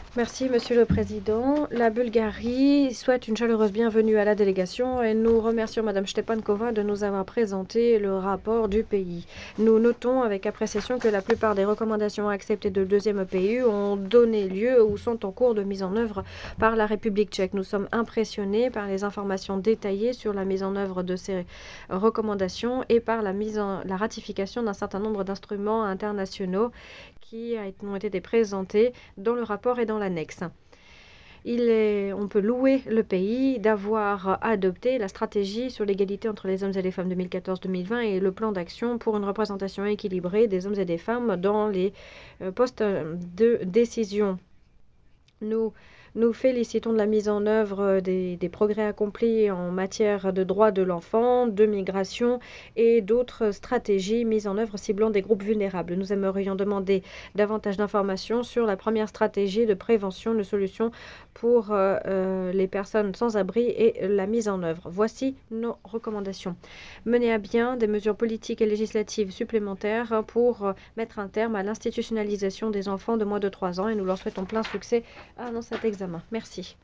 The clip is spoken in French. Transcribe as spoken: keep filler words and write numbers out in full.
Merci, Monsieur le Président. La Bulgarie souhaite une chaleureuse bienvenue à la délégation et nous remercions Madame Stepankova de nous avoir présenté le rapport du pays. Nous notons avec appréciation que la plupart des recommandations acceptées de deuxième P U ont donné lieu ou sont en cours de mise en œuvre par la République tchèque. Nous sommes impressionnés par les informations détaillées sur la mise en œuvre de ces recommandations et par la, mise en, la ratification d'un certain nombre d'instruments internationaux qui ont été présentés dans le rapport et dans l'annexe. Il est, on peut louer le pays d'avoir adopté la stratégie sur l'égalité entre les hommes et les femmes deux mille quatorze deux mille vingt et le plan d'action pour une représentation équilibrée des hommes et des femmes dans les postes de décision. Nous nous félicitons de la mise en œuvre des, des progrès accomplis en matière de droits de l'enfant, de migration et d'autres stratégies mises en œuvre ciblant des groupes vulnérables. Nous aimerions demander davantage d'informations sur la première stratégie de prévention de solutions pour euh, euh, les personnes sans abri et la mise en œuvre. Voici nos recommandations. Mener à bien des mesures politiques et législatives supplémentaires pour euh, mettre un terme à l'institutionnalisation des enfants de moins de trois ans et nous leur souhaitons plein succès dans cet examen. Merci.